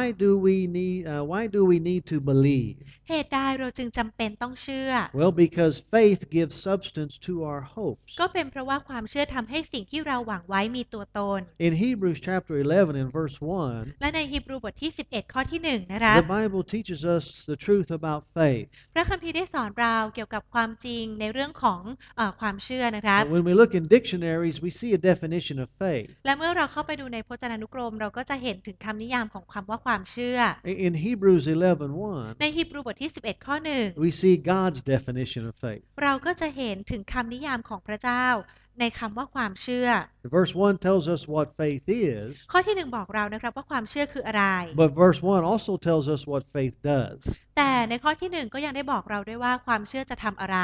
Why do we need to believe? เหตุใดเราจึงจำเป็นต้องเชื่อ Well, because faith gives substance to our hopes. ก็เป็นเพราะว่าความเชื่อทำให้สิ่งที่เราหวังไว้มีตัวตน In Hebrews chapter 11 and verse 1, และในฮีบรูบทที่11ข้อที่1นะครับ the Bible teaches us the truth about faith. พระคัมภีร์ได้สอนเราเกี่ยวกับความจริงในเรื่องของความเชื่อนะครับ When we look in dictionaries, we see a definition of faith. และเมื่อเราเข้าไปดูในพจนานุกรมเราก็จะเห็นถึงคำนิยามของคำว่าความเชื่อ In Hebrews 11:1, ในฮีบรูบทที่11ข้อ1 we see God's definition of faith. เราก็จะเห็นถึงคำนิยามของพระเจ้าในคำว่าความเชื่อ Verse 1 tells us what faith is, ข้อที่1บอกเรานะครับว่าความเชื่อคืออะไร but verse 1 also tells us what faith does. แต่ในข้อที่1ก็ยังได้บอกเราด้วยว่าความเชื่อจะทำอะไร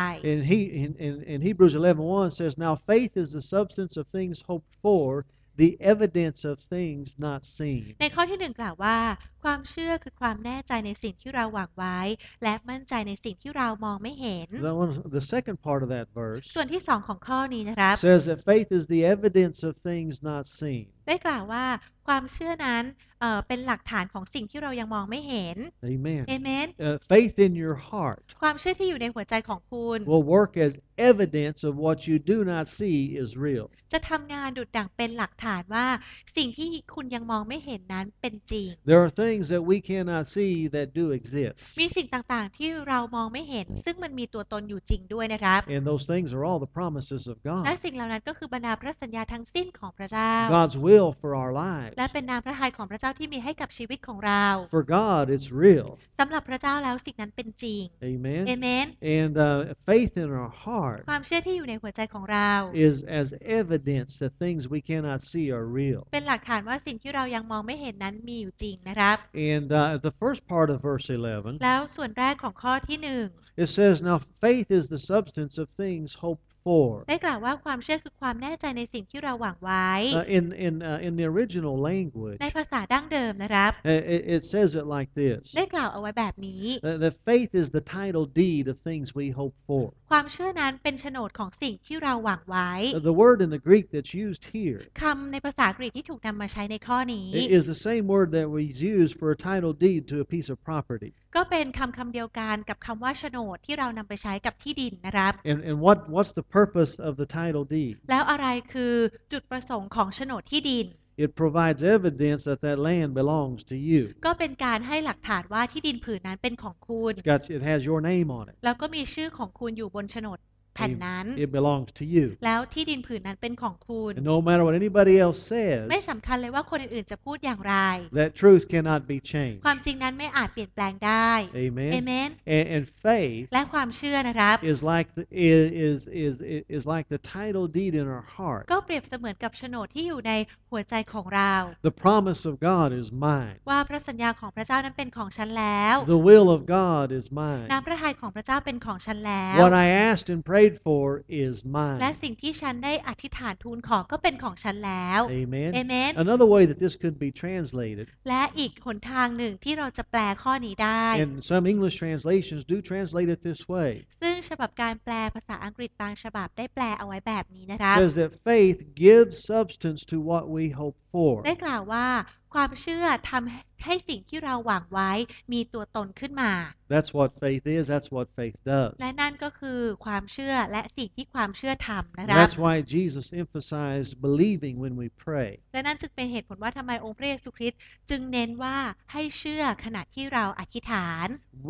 In Hebrews 11:1 says, Now faith is the substance of things hoped for, the evidence of things not seen. ในข้อที่1กล่าวว่าความเชื่อคือความแน่ใจในสิ่งที่เราหวังไว้และมั่นใจในสิ่งที่เรามองไม่เห็น The second part of that verse ส่วนที่2ของข้อนี้นะครับ says that faith is the evidence of things not seen. ได้กล่าวว่าความเชื่อนั้นเป็นหลักฐานของสิ่งที่เรายังมองไม่เห็น Amen. เอเมน Faith in your heart ความเชื่อที่อยู่ในหัวใจของคุณ will work as evidence of what you do not see is real. จะทำงานดุจดั่งเป็นหลักฐานว่าสิ่งที่คุณยังมองไม่เห็นนั้นเป็นจริง There are things that we cannot see that do exist. มีสิ่งต่างๆที่เรามองไม่เห็นซึ่งมันมีตัวตนอยู่จริงด้วยนะครับ And those things are all the promises of และ God. สิ่งเหล่านั้นก็คือบรรดาพระสัญญาทั้งสิ้นของพระเจ้า God's will for our lives. และเป็นน้ำพระทัยของพระเจ้าที่มีให้กับชีวิตของเรา For God, it's real. สำหรับพระเจ้าแล้วสิ่งนั้นเป็นจริง Amen. เอเมน And faith in our heart ความเชื่อที่อยู่ในหัวใจของเรา is as evidence that things we cannot see are real. เป็นหลักฐานว่าสิ่งที่เรายังมองไม่เห็นนั้นมีอยู่จริงนะครับ And the first part of verse 11, แล้วส่วนแรกของข้อที่1 it says, Now faith is the substance of things hoped for. ได้กล่าวว่าความเชื่อคือความแน่ใจในสิ่งที่เราหวังไว้ In the original language, ในภาษาดั้งเดิมนะครับ it says it like this. ได้กล่าวเอาไว้แบบนี้ That faith is the title deed of things we hope for. ความเชื่อนั้นเป็นโฉนดของสิ่งที่เราหวังไว้ The word in the Greek that's used here คำในภาษากรีกที่ถูกนำมาใช้ในข้อนี้ is the same word that was used for a title deed to a piece of property. ก็เป็นคำเดียวกันกับคำว่าโฉนดที่เรานำไปใช้กับที่ดินนะครับ And what's the purpose of the title deed? แล้วอะไรคือจุดประสงค์ของโฉนดที่ดิน It provides evidence that that land belongs to you. ก็เป็นการให้หลักฐานว่าที่ดินผืนนั้นเป็นของคุณ It has your name on it. แล้วก็มีชื่อของคุณอยู่บนโฉนดแผ่นนั้น It belongs to you. แล้วที่ดินผืนนั้นเป็นของคุณ And no matter what anybody else ไม่ says, สำคัญเลยว่าคนอื่นๆจะพูดอย่างไร that truth cannot be changed. ความจริงนั้นไม่อาจเปลี่ยนแปลงได้ เอ Amen. เมน And faith และความเชื่อนะครับ is like the title deed in our heart. ก็เปรียบเสมือนกับโฉนดที่อยู่ในหัวใจของเรา The promise of God is mine. ว่าพระสัญญาของพระเจ้านั้นเป็นของฉันแล้ว The will of God is mine. น้ำพระทัยของพระเจ้าเป็นของฉันแล้ว What I asked and prayed for is และ mine. สิ่งที่ฉันได้อธิษฐานทูลขอก็เป็นของฉันแล้ว Amen. เอเมน Another way that this could be translated, และอีกหนทางหนึ่งที่เราจะแปลข้อนี้ได้ and some English translations do translate it this way, ซึ่งฉบับการแปลภาษาอังกฤษบางฉบับได้แปลเอาไว้แบบนี้นะครับ says that faith gives substance to what we hope for. ได้กล่าวว่าความเชื่อทำให้สิ่งที่เราหวังไว้มีตัวตนขึ้นมา That's what faith is. That's what faith does. และนั่นก็คือความเชื่อและสิ่งที่ความเชื่อทำนะค And รับ that's why Jesus emphasized believing when we pray. และนั่นจึงเป็นเหตุผลว่าทำไมองค์พระเยซูคริสต์จึงเน้นว่าให้เชื่อขณะที่เราอธิษฐาน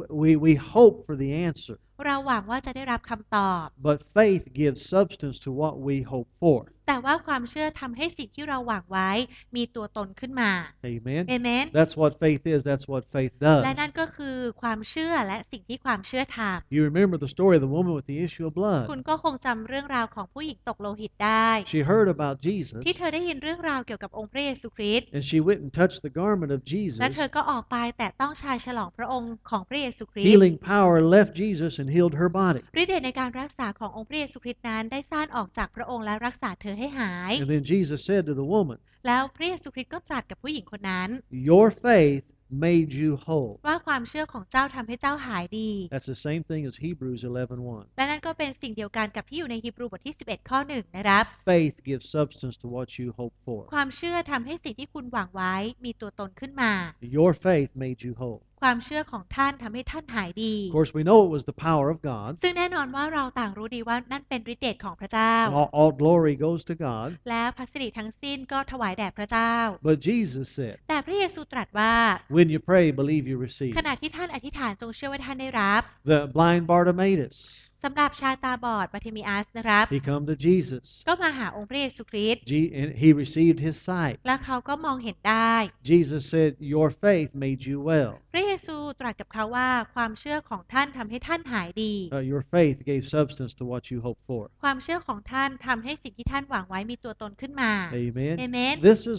We hope for the answer, เราหวังว่าจะได้รับคำตอบ but faith gives substance to what we hope for. แต่ว่าความเชื่อทำให้สิ่งที่เราหวังไว้มีตัวตนขึ้นมา Amen. เอเมน That's what faith is. That's what faith does. และนั่นก็คือความเชื่อและสิ่งที่ความเชื่อท You remember the story of the woman with the issue of ำ blood. คุณก็คงจำเรื่องราวของผู้หญิงตกโลหิตได้ She heard about Jesus, ที่เธอได้ยินเรื่องราวเกี่ยวกับองค์พระเยซูคริสต์ and she went and touched the garment of และ Jesus. เธอก็ออกไปแต่ต้องชายฉลองพระองค์ของพระเยซูคริสต์ Healing power left Jesus and healed her body. ฤทธิ์เดชในการรักษาขององค์พระเยซูคริสต์นั้นได้ซ่านออกจากพระองค์และรักษาเธอให้หาย And then Jesus said to the woman, แล้วพระเยซูคริสต์ก็ตรัสกับผู้หญิงคนนั้น Your faith made you whole. ว่าความเชื่อของเจ้าทำให้เจ้าหายดี That's the same thing as Hebrews 11:1. และนั่นก็เป็นสิ่งเดียวกันกับที่อยู่ในฮีบรูบทที่ 11 ข้อ 1 นะครับ Faith gives substance to what you hope for. ความเชื่อทำให้สิ่งที่คุณหวังไว้มีตัวตนขึ้นมา Your faith made you whole. ความเชื่อของท่านทำให้ท่านหายดี Of course, we know it was the power of God, ซึ่งแน่นอนว่าเราต่างรู้ดีว่านั่นเป็นฤทธิ์เดชของพระเจ้า and all glory goes to God. และพัสดิทั้งสิ้นก็ถวายแด่พระเจ้า But Jesus said, แต่พระเยซูตรัสว่า When you pray, believe you receive. ขณะที่ท่านอธิษฐานจงเชื่อว่าท่านได้รับ The blind Bartimaeus, สำหรับชายตาบอดบาร์ทิเมอัสนะครับ he come to Jesus. ก็มาหาองค์พระเยซูคริสต์ And he received his sight. และเขาก็มองเห็นได้ Jesus said, Your faith made you well. พระเยซูตรัสกับเขาว่าความเชื่อของท่านทำให้ท่านหายดี Your faith gave substance to what you hoped for. ความเชื่อของท่านทำให้สิ่งที่ท่านหวังไว้มีตัวตนขึ้นมา Amen. เอเมน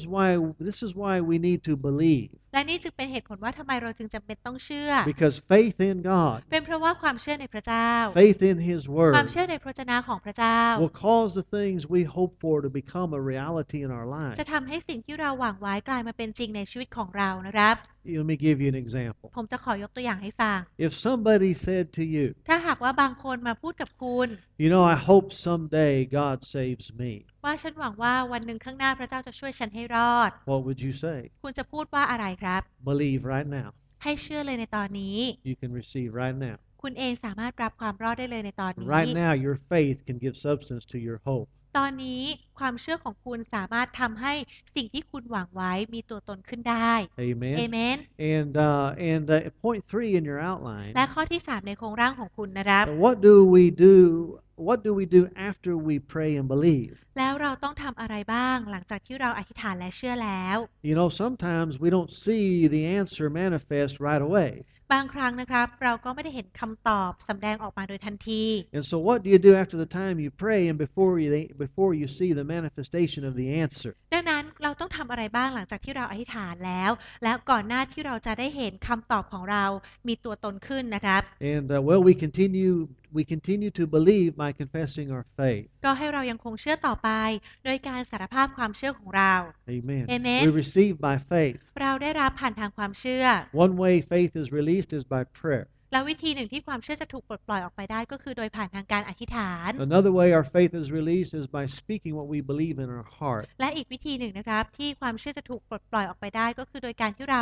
This is why we need to believe. และนี่จึงเป็นเหตุผลว่าทำไมเราจึงจำเป็นต้องเชื่อ Because faith in God, เป็นเพราะว่าความเชื่อในพระเจ้า faith in His ความ Word, เชื่อในพระวจนะของพระเจ้า will cause the things we hope for to become a reality in our lives. จะทำให้สิ่งที่เราหวังไว้กลายมาเป็นจริงในชีวิตของเรานะครับ Let me give you an example. ผมจะขอยกตัวอย่างให้ฟัง If somebody said to you, ถ้าหากว่าบางคนมาพูดกับคุณ You know, I hope someday God saves me, ว่าฉันหวังว่าวันหนึ่งข้างหน้าพระเจ้าจะช่วยฉันให้รอด what would you say? คุณจะพูดว่าอะไรครับ Believe right now. ให้เชื่อเลยในตอนนี้ You can receive right now. คุณเองสามารถรับความรอดได้เลยในตอนนี้ Right now, your faith can give substance to your hope. ตอนนี้ความเชื่อของคุณสามารถทำให้สิ่งที่คุณหวังไว้มีตัวตนขึ้นได้ Amen. เอเมน And point 3 in your outline. และข้อที่ 3 ในโครงร่างของคุณนะครับ What do we do? What do we do after we pray and believe? แล้วเราต้องทำอะไรบ้างหลังจากที่เราอธิษฐานและเชื่อแล้ว You know, sometimes we don't see the answer manifest right away. บางครั้งนะครับเราก็ไม่ได้เห็นคำตอบสำแดงออกมาโดยทันที And so what do you do after the time you pray and before you see the manifestation of the answer? ดังนั้นเราต้องทำอะไรบ้างหลังจากที่เราอธิษฐานแล้ว แล้วก่อนหน้าที่เราจะได้เห็นคำตอบของเรามีตัวตนขึ้นนะครับ And well, we continue to believe by confessing our faith. ก็ให้เรายังคงเชื่อต่อไปโดยการสารภาพความเชื่อของเรา Amen. Amen. We receive by faith. เราได้รับผ่านทางความเชื่อ One way faith is released is by prayer. และวิธีหนึ่งที่ความเชื่อจะถูกปลดปล่อยออกไปได้ก็คือโดยผ่านทางการอธิษฐาน Another way our faith is released is by speaking what we believe in our heart. และอีกวิธีหนึ่งนะครับที่ความเชื่อจะถูกปลดปล่อยออกไปได้ก็คือโดยการที่เราพู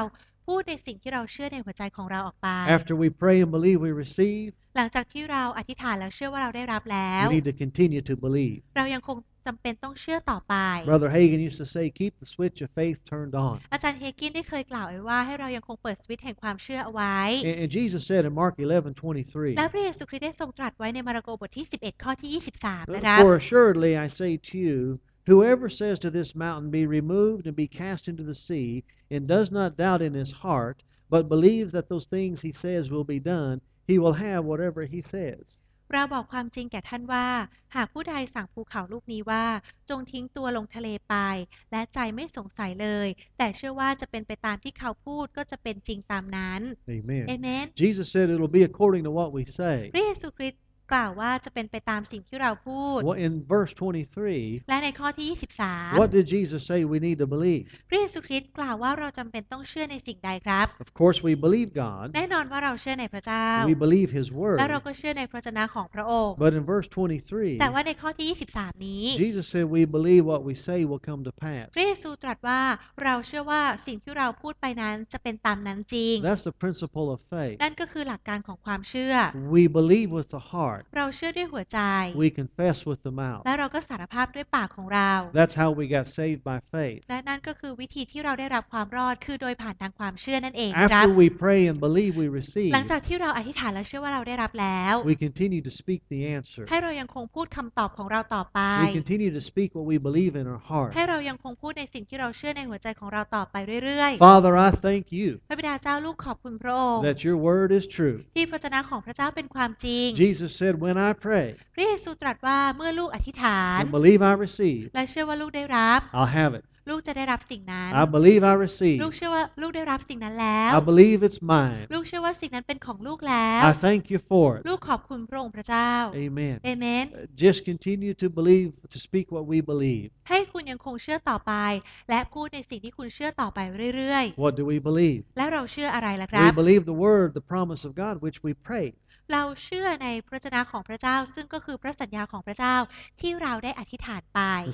พูดในสิ่งที่เราเชื่อในหัวใจของเราออกไป After we pray and believe we receive, หลังจากที่เราอธิษฐานแล้วเชื่อว่าเราได้รับแล้ว we need to continue to believe. เรายังคงจำเป็นต้องเชื่อต่อไป Brother Hagin used to say, keep the switch of faith turned on. อาจารย์เฮกินได้เคยกล่าวไว้ว่าให้เรายังคงเปิดสวิตช์แห่งความเชื่อเอาไว้ And Jesus said in Mark 11:23, และพระเยซูคริสต์ได้ทรงตรัสไว้ในมาระโกบทที่ 11 ข้อที่ 23 นะครับ For assuredly I say to you, whoever says to this mountain, be removed and be cast into the sea, and does not doubt in his heart, but believes that those things he says will be done, he will have whatever he says. เราบอกความจริงแก่ท่านว่าหากผู้ใดสั่งภูเขาลูกนี้ว่าจงทิ้งตัวลงทะเลไปและใจไม่สงสัยเลยแต่เชื่อว่าจะเป็นไปตามที่เขาพูดก็จะเป็นจริงตามนั้น Amen. เอเมน Jesus said it'll be according to what we say. พระเยซูคริสต์กล่าวว่าจะเป็นไปตามสิ่งที่เราพูด Well, in verse 23, และในข้อที่ what did Jesus say we need to believe? 23 พระเยซูคริสต์กล่าวว่าเราจำเป็นต้องเชื่อในสิ่งใดครับ Of course, we believe God. แน่นอนว่าเราเชื่อในพระเจ้า We believe His และเรา Word. ก็เชื่อในพระวจนะของพระองค์ But in verse แต่ 23, ว่าในข้อที่ 23 นี้ Jesus said we believe what we say will come to pass. พระเยซูตรัสว่าเราเชื่อว่าสิ่งที่เราพูดไปนั้นจะเป็นตามนั้นจริง That's the principle of faith. นั่นก็คือหลักการของความเชื่อ We believe with the heart. เราเชื่อด้วยหัวใจ We confess with the mouth. และเราก็สารภาพด้วยปากของเรา That's how we got saved by faith. และนั่นก็คือวิธีที่เราได้รับความรอดคือโดยผ่านทางความเชื่อนั่นเองครับ After we pray and believe we receive, หลังจากที่เราอธิษฐานและเชื่อว่าเราได้รับแล้ว we continue to speak the answer. ให้เรายังคงพูดคำตอบของเราต่อไป We continue to speak what we believe in our heart. ให้เรายังคงพูดในสิ่งที่เราเชื่อในหัวใจของเราต่อไปเรื่อย Father, I thank you ๆ พระบิดาเจ้าลูกขอบคุณพระองค์ that your word is true. ที่พระวจนะของพระเจ้าเป็นความจริง Jesus said, when I pray พระเยซูตรัสว่าเมื่อลูกอธิษฐาน and believe I receive, และเชื่อว่าลูกได้รับ I'll have it. ลูกจะได้รับสิ่งนั้น I believe I receive. ลูกเชื่อว่าลูกได้รับสิ่งนั้นแล้ว I believe it's mine. ลูกเชื่อว่าสิ่งนั้นเป็นของลูกแล้ว I thank you for it. ลูกขอบคุณพระองค์พระเจ้า Amen. เอเมน Just continue to believe, to speak what we believe. ให้คุณยังคงเชื่อต่อไป และพูดในสิ่งที่คุณเชื่อต่อไปเรื่อย What do we believe? ๆ และเราเชื่ออะไรล่ะครับ We believe the word, the promise of God, which we pray. เราเชื่อในพระวจนะของพระเจ้า ซึ่งก็คือพระสัญญาของพระเจ้าที่เราได้อธิษฐานไป And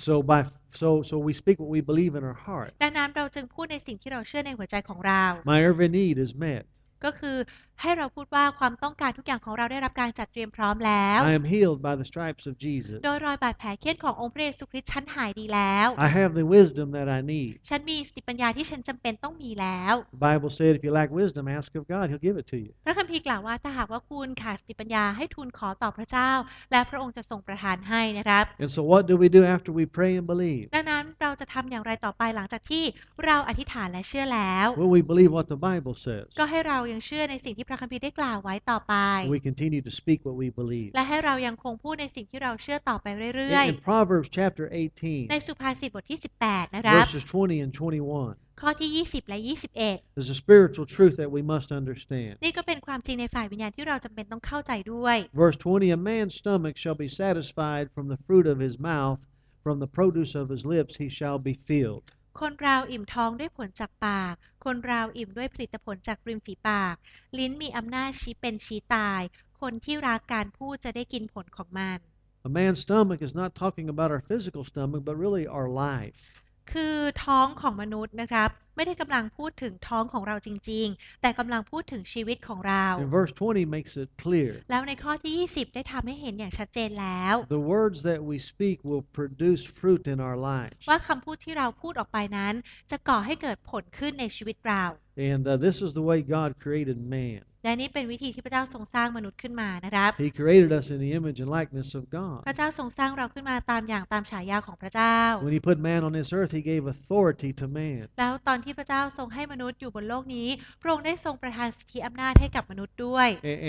so we speak what we believe in our heart. ดังนั้นเราจึงพูดในสิ่งที่เราเชื่อในหัวใจของเรา My every need is met. ก็คือให้เราพูดว่าความต้องการทุกอย่างของเราได้รับการจัดเตรียมพร้อมแล้ว I am healed by the stripes of Jesus. โดยรอยบาดแผลเคี้ยนขององค์พระเยซูคริสต์ฉันหายดีแล้ว I have the wisdom that I need. ฉันมีสติปัญญาที่ฉันจำเป็นต้องมีแล้ว The Bible said if you lack wisdom, ask of God, He'll give it to you. พระคัมภีร์กล่าวว่าถ้าหากว่าคุณขาดสติปัญญาให้ทูลขอต่อพระเจ้า และพระองค์จะทรงประทานให้นะครับ And so what do we do after we pray and believe? ดังนั้นเราจะทำอย่างไรต่อไปหลังจากที่เราอธิษฐานและเชื่อแล้ว Well, we believe what the Bible says. ก็ให้เรายังเชื่อในสิ่งที่พระคัมภีร์ได้กล่าวไว้ต่อไป We continue to speak what we believe. และให้เรายังคงพูดในสิ่งที่เราเชื่อต่อไปเรื่อย In Proverbs chapter ๆ ใน 18, สุภาษิตบทที่ 18 นะครับ verses 20 and 21, ข้อที่ 20 และ 21 is a spiritual truth that we must understand. นี่ก็เป็นความจริงในฝ่ายวิญญาณที่เราจำเป็นต้องเข้าใจด้วย Verse 20, a man's stomach shall be satisfied from the fruit of his mouth, from the produce of his lips he shall be filled. คนเราอิ่มท้องด้วยผลจากปาก คนเราอิ่มด้วยผลิตผลจากริมฝีปาก ลิ้นมีอำนาจชี้เป็นชี้ตาย คนที่รักการพูดจะได้กินผลของมัน A man's stomach is not talking about our physical stomach, but really our life. คือท้องของมนุษย์นะครับ ไม่ได้กำลังพูดถึงท้องของเราจริงๆ แต่กำลังพูดถึงชีวิตของเรา And verse 20 makes it clear. แล้วในข้อที่ 20 ได้ทำให้เห็นอย่างชัดเจนแล้ว The words that we speak will produce fruit in our lives. ว่าคำพูดที่เราพูดออกไปนั้น จะก่อให้เกิดผลขึ้นในชีวิตเรา And this is the way God created man. และนี่เป็นวิธีที่พระเจ้าทรงสร้างมนุษย์ขึ้นมานะครับ He created us in the image and likeness of God. พระเจ้าทรงสร้างเราขึ้นมาตามอย่างตามฉายาของพระเจ้า When He put man on this earth, He gave authority to man. แล้วตอนที่พระเจ้าทรงให้มนุษย์อยู่บนโลกนี้ พระองค์ได้ทรงประทานสิทธิอำนาจให้กับมนุษย์ด้วย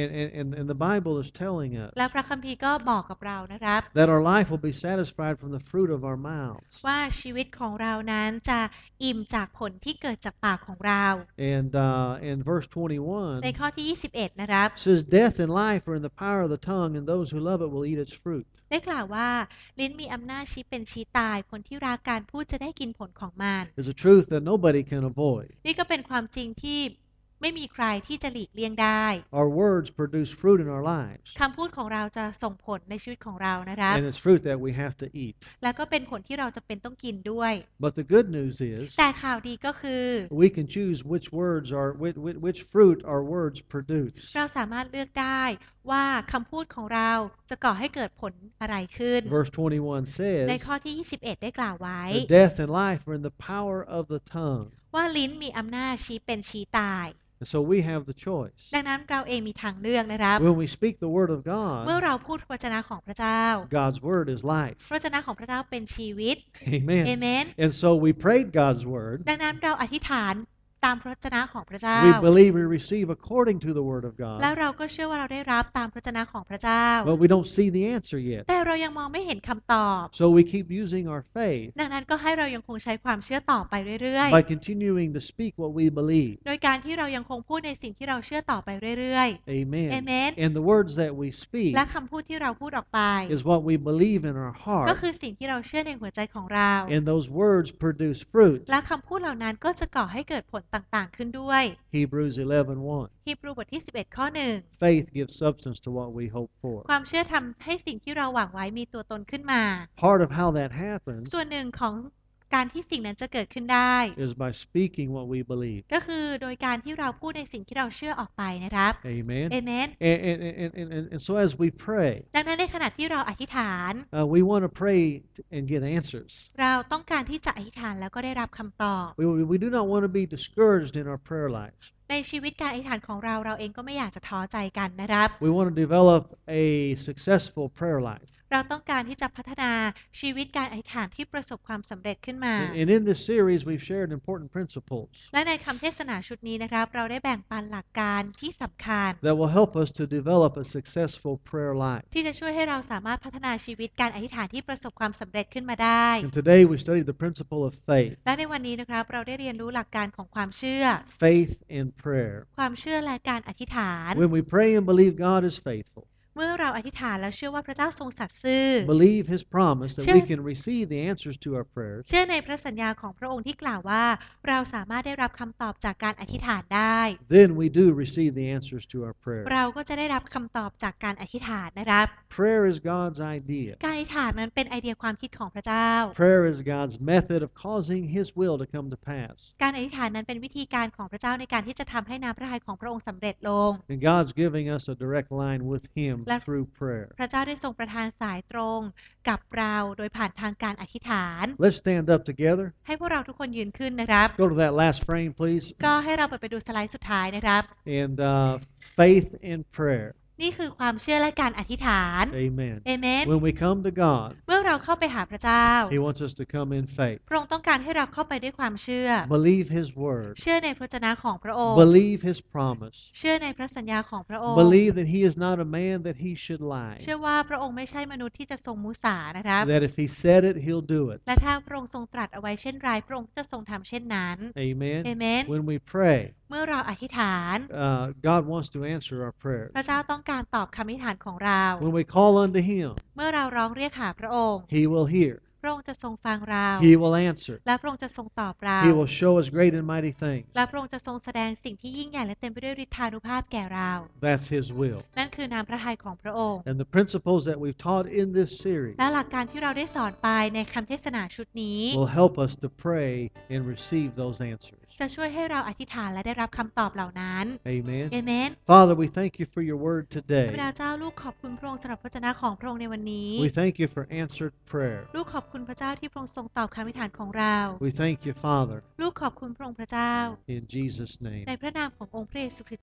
And the Bible is telling us และพระคัมภีร์ก็บอกกับเรานะครับ that our life will be satisfied from the fruit of our mouths. ว่าชีวิตของเรานั้นจะอิ่มจากผลที่เกิดจากปากของเรา And in verse ใน 21, ข้อที่ 21 นะครับ says, death and life are in the power of the tongue, and those who love it will eat its fruit. ได้กล่าวว่าลิ้นมีอำนาจชี้เป็นชี้ตาย คนที่รักการพูดจะได้กินผลของมัน It's a truth that nobody can avoid. นี่ก็เป็นความจริงที่ไม่มีใครที่จะหลีกเลี่ยงได้ Our words produce fruit in our lives, คำพูดของเราจะส่งผลในชีวิตของเรานะครับ and it's fruit that we have to eat. แล้วก็เป็นผลที่เราจะเป็นต้องกินด้วย But the good news is แต่ข่าวดีก็คือ we can choose which fruit our words produce. เราสามารถเลือกได้ว่าคำพูดของเราจะก่อให้เกิดผลอะไรขึ้น Verse 21 ใน says, ข้อที่ 21 ได้กล่าวไว้ that death and life are in the power of the tongue. ว่าลิ้นมีอำนาจชี้เป็นชี้ตาย And so we have the choice. ดังนั้นเราเองมีทางเลือกนะครับ When we speak the word of เมื่อ God, เราพูดพระวจนะของพระเจ้า God's word is พระ life. วจนะของพระเจ้าเป็นชีวิต เอ Amen. เมน And so we prayed God's word. ดังนั้นเราอธิษฐานตามพระวจนะของพระเจ้า We believe we receive according to the word of แล้ว God. เราก็เชื่อว่าเราได้รับตามพระวจนะของพระเจ้า But we don't see the answer yet. แต่เรายังมองไม่เห็นคำตอบ So we keep using our faith ดังนั้นก็ให้เรายังคงใช้ความเชื่อต่อไปเรื่อย by continuing to speak what we believe. ๆ โดยการที่เรายังคงพูดในสิ่งที่เราเชื่อต่อไปเรื่อยๆ เอ Amen. เมน And the words that we speak และคำพูดที่เราพูดออกไป is what we believe in our ก็ heart. คือสิ่งที่เราเชื่อในหัวใจของเรา And those words produce fruit. และคำพูดเหล่านั้นก็จะก่อให้เกิดผลต่างๆ ขึ้นด้วย Hebrews 11:1. ฮีบรูบทที่ 11 ข้อ 1 Faith gives substance to what we hope for. ความเชื่อทำให้สิ่งที่เราหวังไว้มีตัวตนขึ้นมา Part of how that happens ส่วนหนึ่งของการที่สิ่งนั้นจะเกิดขึ้นได้ is by speaking what we believe. ก็คือโดยการที่เราพูดในสิ่งที่เราเชื่อออกไปนะครับ Amen. เอเมน And so as we pray, ดังนั้นในขณะที่เราอธิษฐาน we want to pray and get answers. เราต้องการที่จะอธิษฐานแล้วก็ได้รับคำตอบ We do not want to be discouraged in our prayer lives. ในชีวิตการอธิษฐานของเราเราเองก็ไม่อยากจะท้อใจกันนะครับ We want to develop a successful prayer life. เราต้องการที่จะพัฒนาชีวิตการอธิษฐานที่ประสบความสำเร็จขึ้นมา And in this series, we've shared important principles และในคำเทศนาชุดนี้นะครับ เราได้แบ่งปันหลักการที่สำคัญ that will help us to develop a successful prayer life. ที่จะช่วยให้เราสามารถพัฒนาชีวิตการอธิษฐานที่ประสบความสำเร็จขึ้นมาได้ And today we studied the principle of faith, และในวันนี้นะครับเราได้เรียนรู้หลักการของความเชื่อ faith and prayer. ความเชื่อและการอธิษฐาน When we pray and believe God is faithful, เมื่อเราอธิษฐานแล้วเชื่อว่าพระเจ้าทรงสัตย์ซื่อ believe His promise that we Sure. can receive the answers to our prayers, เชื่อในพระสัญญาของพระองค์ที่กล่าวว่า เราสามารถได้รับคำตอบจากการอธิษฐานได้ then we do receive the answers to our prayers. เราก็จะได้รับคำตอบจากการอธิษฐานนะครับ Prayer is God's idea. การอธิษฐานนั้นเป็นไอเดียความคิดของพระเจ้า Prayer is God's method of causing His will to come to pass. การอธิษฐานนั้นเป็นวิธีการของพระเจ้าในการที่จะทำให้น้ำพระทัยของพระองค์สำเร็จลง And God's giving us a direct line with Him Let- through prayer. พระเจ้าได้ทรงประทานสายตรงกับเราโดยผ่านทางการอธิษฐาน Let's stand up together. ให้พวกเราทุกคนยืนขึ้นนะครับ Go to that last frame, please. ก็ให้เราไปดูสไลด์สุดท้ายนะครับ And faith and prayer. นี่คือความเชื่อและการอธิษฐาน Amen. เอเมน When we come to God, เมื่อเราเข้าไปหาพระเจ้า He wants us to come in faith. พระองค์ต้องการให้เราเข้าไปด้วยความเชื่อ Believe His word. เชื่อในพระวจนะของพระองค์ Believe His promise. เชื่อในพระสัญญาของพระองค์ Believe that He is not a man that He should lie. เชื่อว่าพระองค์ไม่ใช่มนุษย์ที่จะทรงมุสานะครับ That if He said it, He'll do it. และถ้าพระองค์ทรงตรัสเอาไว้เช่นไรพระองค์จะทรงทำเช่นนั้น Amen. Amen. When we pray, เมื่อเราอธิษฐาน God wants to answer our prayers. พระเจ้าต้องการตอบคำอธิษฐานของเรา When we call unto Him, เมื่อเราร้องเรียกหาพระองค์ He will hear. พระองค์จะทรงฟังเรา He will answer. และพระองค์จะทรงตอบเรา He will show us great and mighty things. และพระองค์จะทรงแสดงสิ่งที่ยิ่งใหญ่และเต็มไปด้วยฤทธานุภาพแก่เรา That's His will. นั่นคือน้ำพระทัยของพระองค์ And the principles that we've taught in this series และหลักการที่เราได้สอนไปในคำเทศนาชุดนี้ will help us to pray and receive those answers. จะช่วยให้เราอธิษฐานและได้รับคำตอบเหล่านั้น Amen. เอเมน Father, we thank you for your word พระ today. บิดาเจ้าลูกขอบคุณพระองค์สำหรับพระวจนะของพระองค์ในวันนี้ We thank you for answered prayer. ลูกขอบคุณพระเจ้าที่พระองค์ทรงตอบคำอธิษฐานของเรา We thank you, Father, ลูกขอบคุณพระองค์พระเจ้า in Jesus' name. ในพระนามขององค์พระเยซูคริสต์